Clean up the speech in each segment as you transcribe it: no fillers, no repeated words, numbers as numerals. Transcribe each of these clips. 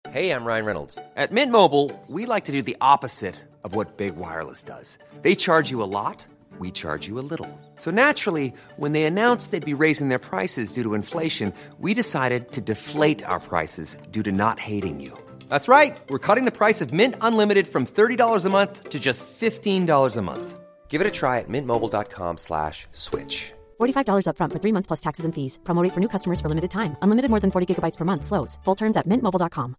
Hey, I'm Ryan Reynolds. At Mint Mobile, we like to do the opposite of what Big Wireless does. They charge you a lot, we charge you a little. So naturally, when they announced they'd be raising their prices due to inflation, we decided to deflate our prices due to not hating you. That's right. We're cutting the price of Mint Unlimited from $30 a month to just $15 a month. Give it a try at mintmobile.com/switch. $45 up front for 3 months plus taxes and fees. Promo rate for new customers for limited time. Unlimited more than 40 gigabytes per month. Slows full terms at mintmobile.com.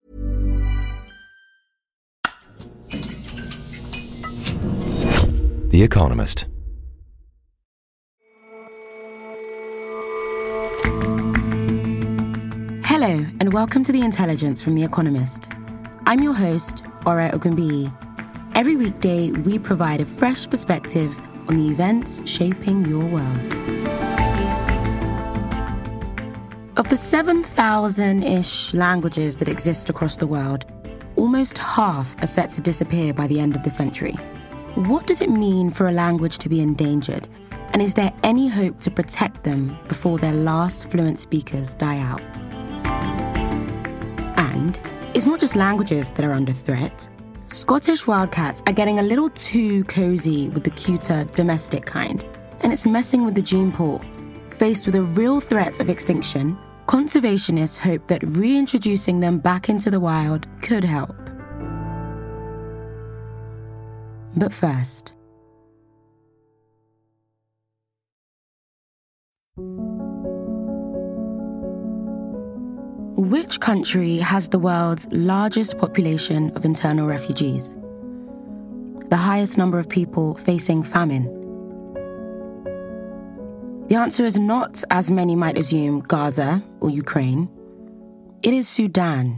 The Economist. Hello, and welcome to The Intelligence from The Economist. I'm your host, Ora Ogunbiyi. Every weekday, we provide a fresh perspective on the events shaping your world. Of the 7,000-ish languages that exist across the world, almost half are set to disappear by the end of the century. What does it mean for a language to be endangered? And is there any hope to protect them before their last fluent speakers die out? And it's not just languages that are under threat. Scottish wildcats are getting a little too cozy with the cuter domestic kind, and it's messing with the gene pool. Faced with a real threat of extinction, conservationists hope that reintroducing them back into the wild could help. But first, which country has the world's largest population of internal refugees? The highest number of people facing famine? The answer is not, as many might assume, Gaza or Ukraine. It is Sudan.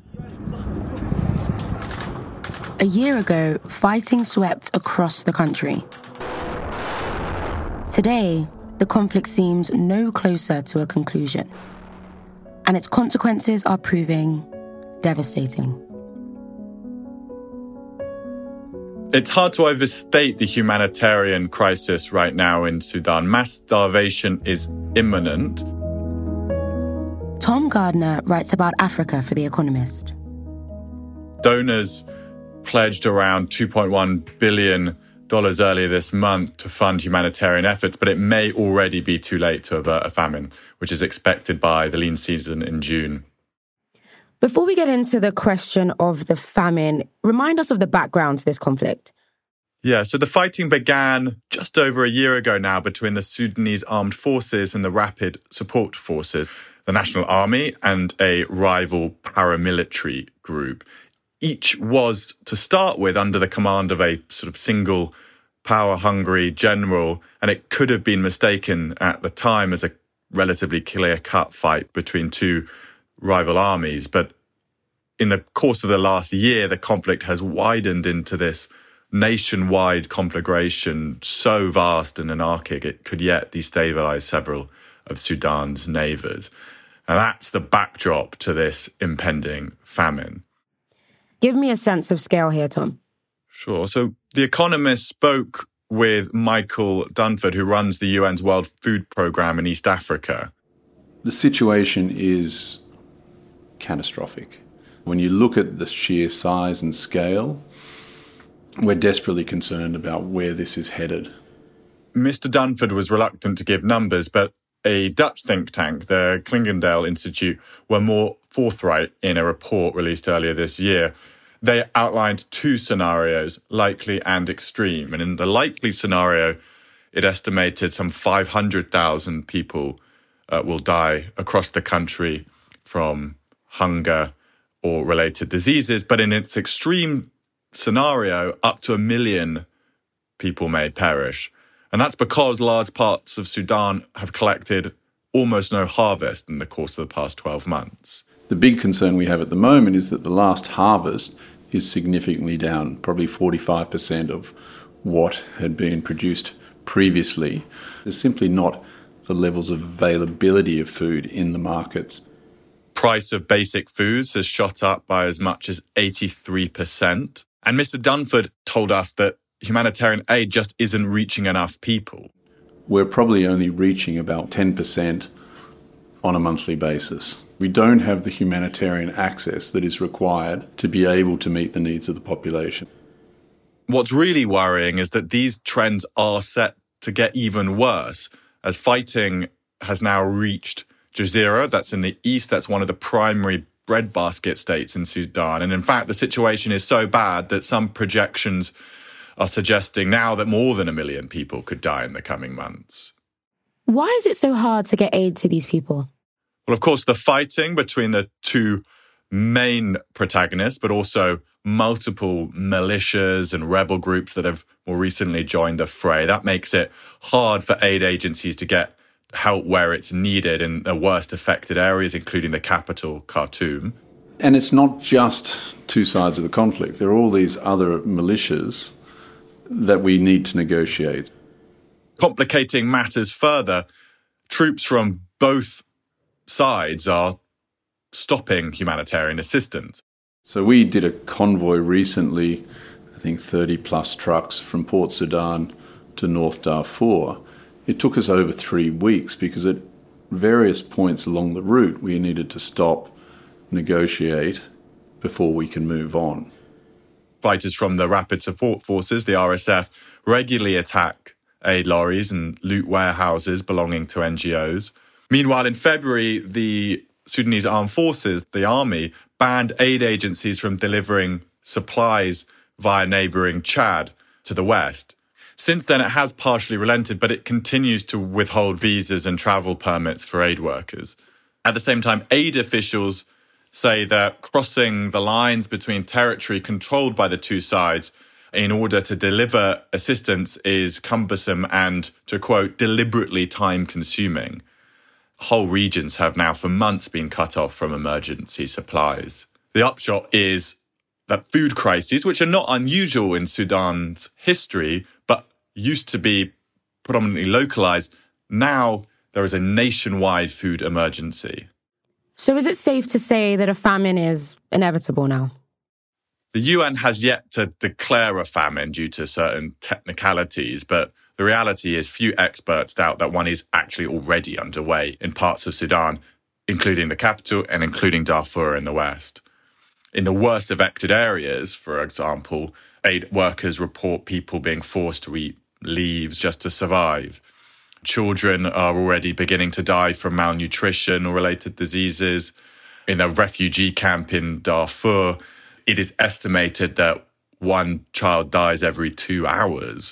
A year ago, fighting swept across the country. Today, the conflict seems no closer to a conclusion, and its consequences are proving devastating. It's hard to overstate the humanitarian crisis right now in Sudan. Mass starvation is imminent. Tom Gardner writes about Africa for The Economist. Donors pledged around $2.1 billion earlier this month to fund humanitarian efforts, but it may already be too late to avert a famine, which is expected by the lean season in June. Before we get into the question of the famine, remind us of the background to this conflict. Yeah, so the fighting began just over a year ago now between the Sudanese armed forces and the Rapid Support Forces, the National Army, and a rival paramilitary group. Each was, to start with, under the command of a sort of single power-hungry general, and it could have been mistaken at the time as a relatively clear-cut fight between two rival armies. But in the course of the last year, the conflict has widened into this nationwide conflagration so vast and anarchic it could yet destabilize several of Sudan's neighbours. And that's the backdrop to this impending famine. Give me a sense of scale here, Tom. Sure. So The Economist spoke with Michael Dunford, who runs the UN's World Food Programme in East Africa. The situation is catastrophic. When you look at the sheer size and scale, we're desperately concerned about where this is headed. Mr. Dunford was reluctant to give numbers, but a Dutch think tank, the Clingendael Institute, were more forthright in a report released earlier this year. They outlined two scenarios, likely and extreme. And in the likely scenario, it estimated some 500,000 people will die across the country from hunger or related diseases. But in its extreme scenario, up to 1 million people may perish. And that's because large parts of Sudan have collected almost no harvest in the course of the past 12 months. The big concern we have at the moment is that the last harvest is significantly down, probably 45% of what had been produced previously. There's simply not the levels of availability of food in the markets. Price of basic foods has shot up by as much as 83%. And Mr. Dunford told us that humanitarian aid just isn't reaching enough people. We're probably only reaching about 10% on a monthly basis. We don't have the humanitarian access that is required to be able to meet the needs of the population. What's really worrying is that these trends are set to get even worse, as fighting has now reached Jazeera, that's in the east, that's one of the primary breadbasket states in Sudan. And in fact, the situation is so bad that some projections are suggesting now that more than 1 million people could die in the coming months. Why is it so hard to get aid to these people? Well, of course, the fighting between the two main protagonists, but also multiple militias and rebel groups that have more recently joined the fray, that makes it hard for aid agencies to get help where it's needed in the worst affected areas, including the capital, Khartoum. And it's not just two sides of the conflict. There are all these other militias that we need to negotiate. Complicating matters further, troops from both sides are stopping humanitarian assistance. So we did a convoy recently, I think 30 plus trucks from Port Sudan to North Darfur. It took us over 3 weeks because at various points along the route we needed to stop, negotiate before we can move on. Fighters from the Rapid Support Forces, the RSF, regularly attack aid lorries and loot warehouses belonging to NGOs. Meanwhile, in February, the Sudanese Armed Forces, the army, banned aid agencies from delivering supplies via neighbouring Chad to the west. Since then, it has partially relented, but it continues to withhold visas and travel permits for aid workers. At the same time, aid officials say that crossing the lines between territory controlled by the two sides in order to deliver assistance is cumbersome and, to quote, deliberately time-consuming. Whole regions have now for months been cut off from emergency supplies. The upshot is that food crises, which are not unusual in Sudan's history, but used to be predominantly localized, now there is a nationwide food emergency. So is it safe to say that a famine is inevitable now? The UN has yet to declare a famine due to certain technicalities, but the reality is few experts doubt that one is actually already underway in parts of Sudan, including the capital and including Darfur in the west. In the worst affected areas, for example, aid workers report people being forced to eat leaves just to survive. Children are already beginning to die from malnutrition or related diseases. In a refugee camp in Darfur, it is estimated that one child dies every 2 hours.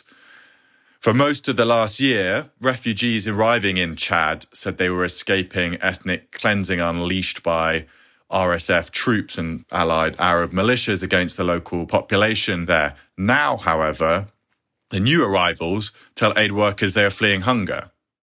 For most of the last year, refugees arriving in Chad said they were escaping ethnic cleansing unleashed by RSF troops and allied Arab militias against the local population there. Now, however, the new arrivals tell aid workers they are fleeing hunger.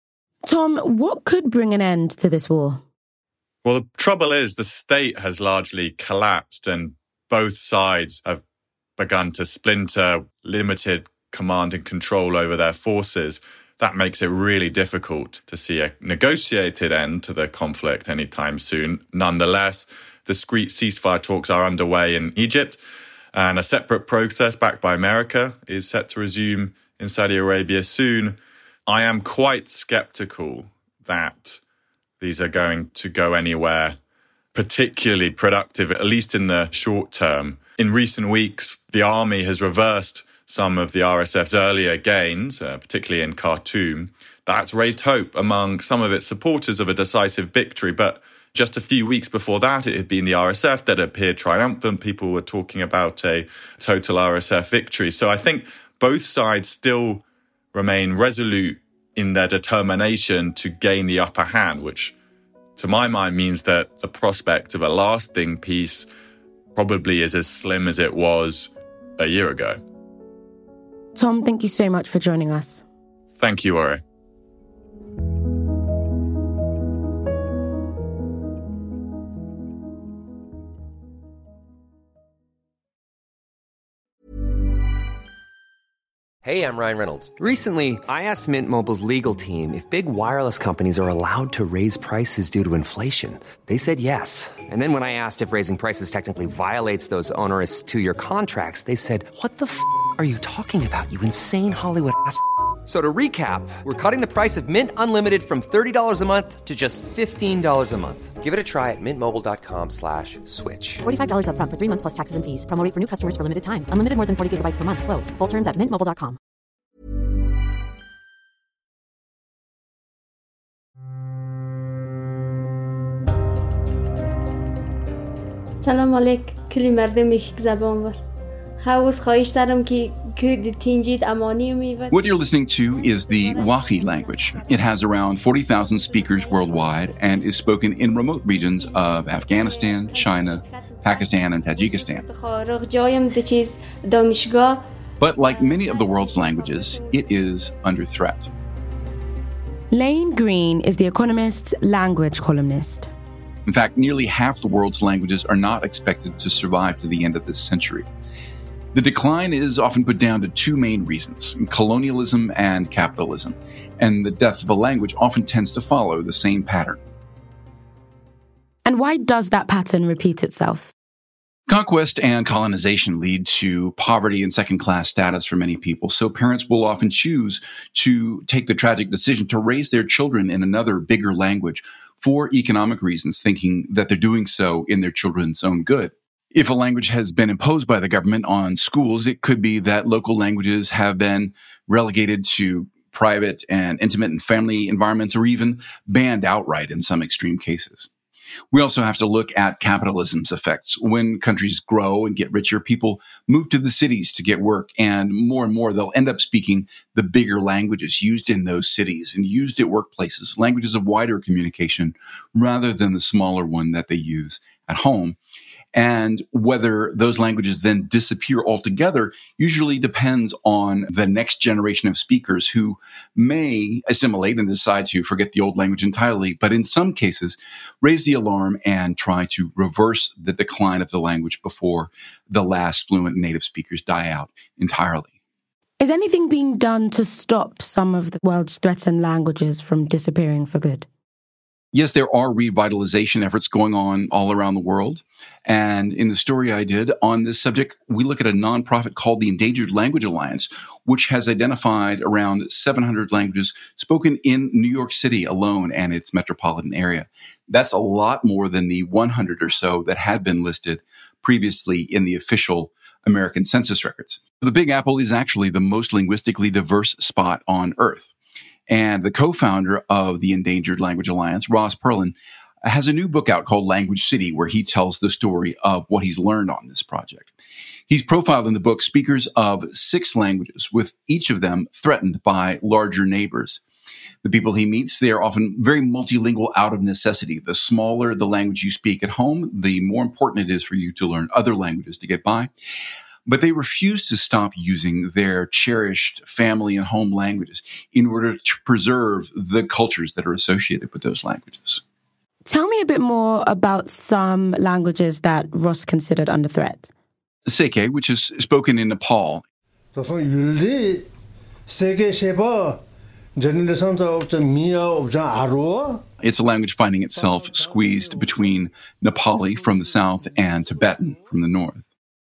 Tom, what could bring an end to this war? Well, the trouble is the state has largely collapsed and both sides have begun to splinter, limited command and control over their forces. That makes it really difficult to see a negotiated end to the conflict anytime soon. Nonetheless, discreet ceasefire talks are underway in Egypt, and a separate process backed by America is set to resume in Saudi Arabia soon. I am quite skeptical that these are going to go anywhere particularly productive, at least in the short term. In recent weeks, the army has reversed some of the RSF's earlier gains, particularly in Khartoum. That's raised hope among some of its supporters of a decisive victory. But just a few weeks before that, it had been the RSF that appeared triumphant. People were talking about a total RSF victory. So I think both sides still remain resolute in their determination to gain the upper hand, which to my mind means that the prospect of a lasting peace probably is as slim as it was a year ago. Tom, thank you so much for joining us. Thank you, Ori. Hey, I'm Ryan Reynolds. Recently, I asked Mint Mobile's legal team if big wireless companies are allowed to raise prices due to inflation. They said yes. And then when I asked if raising prices technically violates those onerous 2-year contracts, they said, "What the f*** are you talking about, you insane Hollywood ass?" So to recap, we're cutting the price of Mint Unlimited from $30 a month to just $15 a month. Give it a try at mintmobile.com/switch. $45 up front for 3 months plus taxes and fees. Promo rate for new customers for limited time. Unlimited more than 40 gigabytes per month. Slows full terms at mintmobile.com. سلام علیک کلی مردم یک زبان ور خواهش دارم که تینجید امانی میود. What you're listening to is the Wakhi language. It has around 40,000 speakers worldwide and is spoken in remote regions of Afghanistan, China, Pakistan, and Tajikistan. But like many of the world's languages, it is under threat. Lane Green is The Economist's language columnist. In fact, nearly half the world's languages are not expected to survive to the end of this century. The decline is often put down to two main reasons: colonialism and capitalism, and the death of a language often tends to follow the same pattern. And why does that pattern repeat itself? Conquest and colonization lead to poverty and second-class status for many people, so parents will often choose to take the tragic decision to raise their children in another, bigger language for economic reasons, thinking that they're doing so in their children's own good. If a language has been imposed by the government on schools, it could be that local languages have been relegated to private and intimate and family environments, or even banned outright in some extreme cases. We also have to look at capitalism's effects. When countries grow and get richer, people move to the cities to get work, and more they'll end up speaking the bigger languages used in those cities and used at workplaces, languages of wider communication, rather than the smaller one that they use at home. And whether those languages then disappear altogether usually depends on the next generation of speakers, who may assimilate and decide to forget the old language entirely, but in some cases raise the alarm and try to reverse the decline of the language before the last fluent native speakers die out entirely. Is anything being done to stop some of the world's threatened languages from disappearing for good? Yes, there are revitalization efforts going on all around the world. And in the story I did on this subject, we look at a nonprofit called the Endangered Language Alliance, which has identified around 700 languages spoken in New York City alone and its metropolitan area. That's a lot more than the 100 or so that had been listed previously in the official American census records. The Big Apple is actually the most linguistically diverse spot on Earth. And the co-founder of the Endangered Language Alliance, Ross Perlin, has a new book out called Language City, where he tells the story of what he's learned on this project. He's profiled in the book speakers of 6 languages, with each of them threatened by larger neighbors. The people he meets, they are often very multilingual out of necessity. The smaller the language you speak at home, the more important it is for you to learn other languages to get by. But they refuse to stop using their cherished family and home languages in order to preserve the cultures that are associated with those languages. Tell me a bit more about some languages that Ross considered under threat. Seke, which is spoken in Nepal. It's a language finding itself squeezed between Nepali from the south and Tibetan from the north.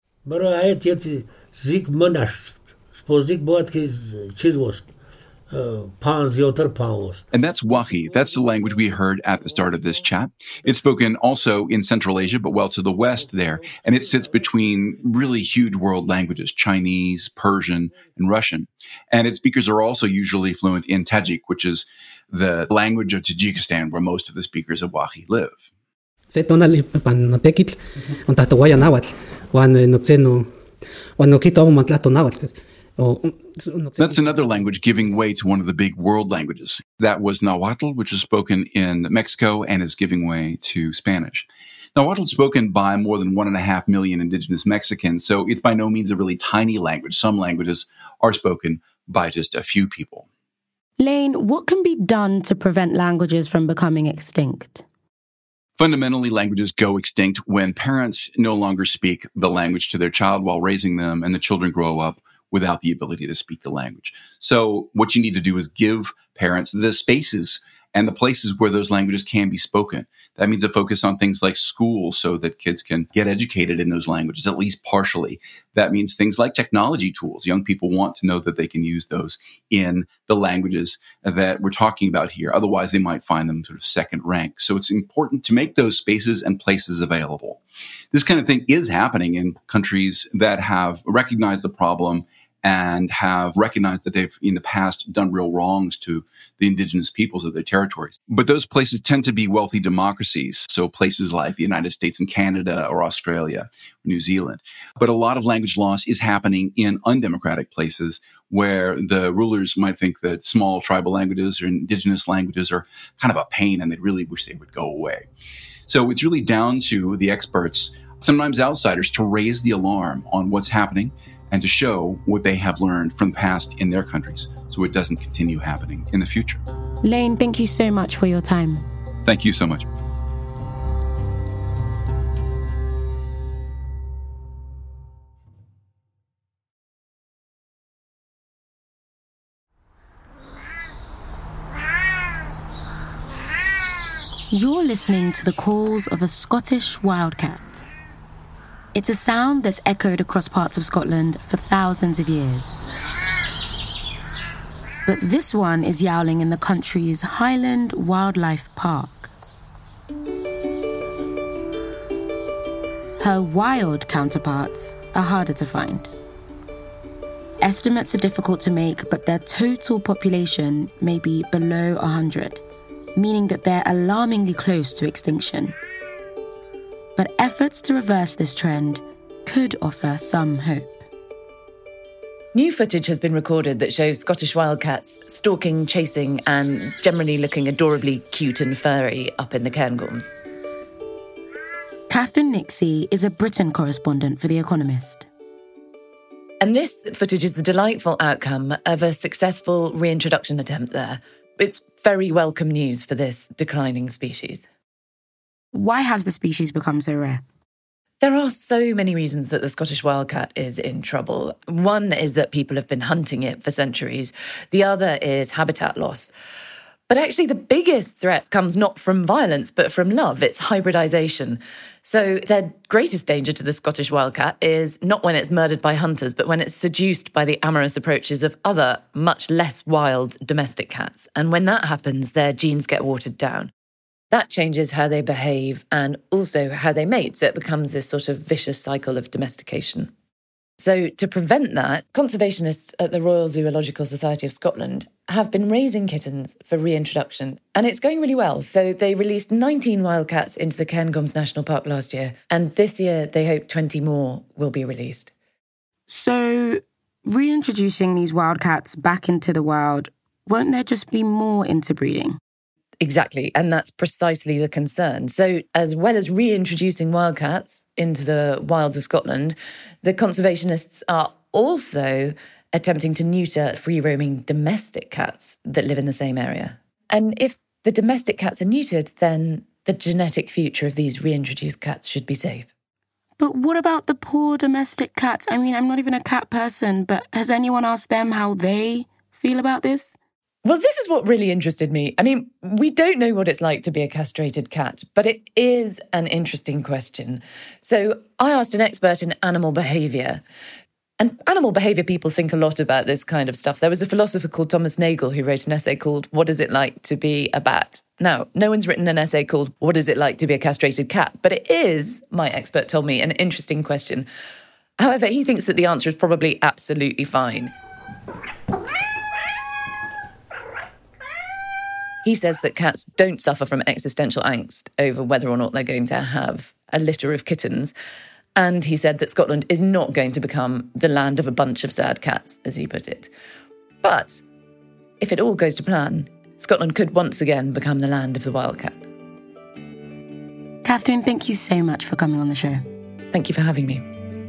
And that's Wakhi. That's the language we heard at the start of this chat. It's spoken also in Central Asia, but well to the west there. And it sits between really huge world languages, Chinese, Persian, and Russian. And its speakers are also usually fluent in Tajik, which is the language of Tajikistan, where most of the speakers of Wakhi live. That's another language giving way to one of the big world languages. That was Nahuatl, which is spoken in Mexico and is giving way to Spanish. Nahuatl is spoken by more than 1.5 million indigenous Mexicans, so it's by no means a really tiny language. Some languages are spoken by just a few people. Lane, what can be done to prevent languages from becoming extinct? Fundamentally, languages go extinct when parents no longer speak the language to their child while raising them, and the children grow up without the ability to speak the language. So what you need to do is give parents the spaces and the places where those languages can be spoken. That means a focus on things like schools so that kids can get educated in those languages, at least partially. That means things like technology tools. Young people want to know that they can use those in the languages that we're talking about here. Otherwise, they might find them sort of second rank. So it's important to make those spaces and places available. This kind of thing is happening in countries that have recognized the problem and have recognized that they've in the past done real wrongs to the indigenous peoples of their territories. But those places tend to be wealthy democracies, so places like the United States and Canada or Australia, New Zealand. But a lot of language loss is happening in undemocratic places where the rulers might think that small tribal languages or indigenous languages are kind of a pain and they really wish they would go away. So it's really down to the experts, sometimes outsiders, to raise the alarm on what's happening and to show what they have learned from the past in their countries so it doesn't continue happening in the future. Lane, thank you so much for your time. Thank you so much. You're listening to the calls of a Scottish wildcat. It's a sound that's echoed across parts of Scotland for thousands of years. But this one is yowling in the country's Highland Wildlife Park. Her wild counterparts are harder to find. Estimates are difficult to make, but their total population may be below 100, meaning that they're alarmingly close to extinction. But efforts to reverse this trend could offer some hope. New footage has been recorded that shows Scottish wildcats stalking, chasing, and generally looking adorably cute and furry up in the Cairngorms. Catherine Nixie is a Britain correspondent for The Economist. And this footage is the delightful outcome of a successful reintroduction attempt there. It's very welcome news for this declining species. Why has the species become so rare? There are so many reasons that the Scottish wildcat is in trouble. One is that people have been hunting it for centuries. The other is habitat loss. But actually the biggest threat comes not from violence, but from love. It's hybridization. So the greatest danger to the Scottish wildcat is not when it's murdered by hunters, but when it's seduced by the amorous approaches of other, much less wild domestic cats. And when that happens, their genes get watered down. That changes how they behave and also how they mate. So it becomes this sort of vicious cycle of domestication. So to prevent that, conservationists at the Royal Zoological Society of Scotland have been raising kittens for reintroduction. And it's going really well. So they released 19 wildcats into the Cairngorms National Park last year. And this year, they hope 20 more will be released. So reintroducing these wildcats back into the wild, won't there just be more interbreeding? Exactly, and that's precisely the concern. So as well as reintroducing wildcats into the wilds of Scotland, the conservationists are also attempting to neuter free-roaming domestic cats that live in the same area. And if the domestic cats are neutered, then the genetic future of these reintroduced cats should be safe. But what about the poor domestic cats? I mean, I'm not even a cat person, but has anyone asked them how they feel about this? Well, this is what really interested me. I mean, we don't know what it's like to be a castrated cat, but it is an interesting question. So I asked an expert in animal behaviour. And animal behaviour people think a lot about this kind of stuff. There was a philosopher called Thomas Nagel who wrote an essay called What Is It Like to Be a Bat? Now, no one's written an essay called What Is It Like to Be a Castrated Cat? But it is, my expert told me, an interesting question. However, he thinks that the answer is probably absolutely fine. He says that cats don't suffer from existential angst over whether or not they're going to have a litter of kittens. And he said that Scotland is not going to become the land of a bunch of sad cats, as he put it. But if it all goes to plan, Scotland could once again become the land of the wildcat. Catherine, thank you so much for coming on the show. Thank you for having me.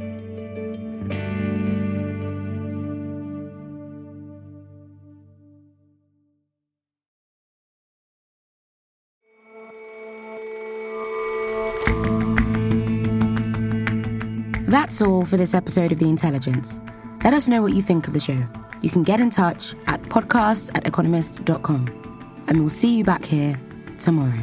That's all for this episode of The Intelligence. Let us know what you think of the show. You can get in touch at podcasts@economist.com. and we'll see you back here tomorrow.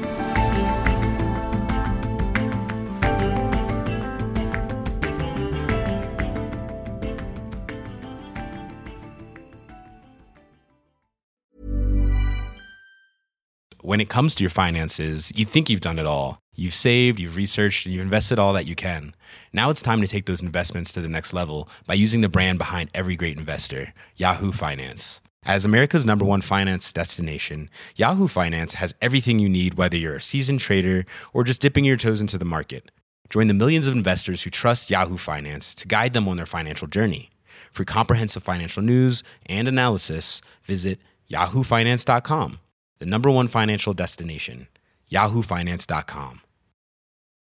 When it comes to your finances, you think you've done it all. You've saved, you've researched, and you've invested all that you can. Now it's time to take those investments to the next level by using the brand behind every great investor, Yahoo Finance. As America's #1 finance destination, Yahoo Finance has everything you need, whether you're a seasoned trader or just dipping your toes into the market. Join the millions of investors who trust Yahoo Finance to guide them on their financial journey. For comprehensive financial news and analysis, visit yahoofinance.com. The #1 financial destination, yahoofinance.com.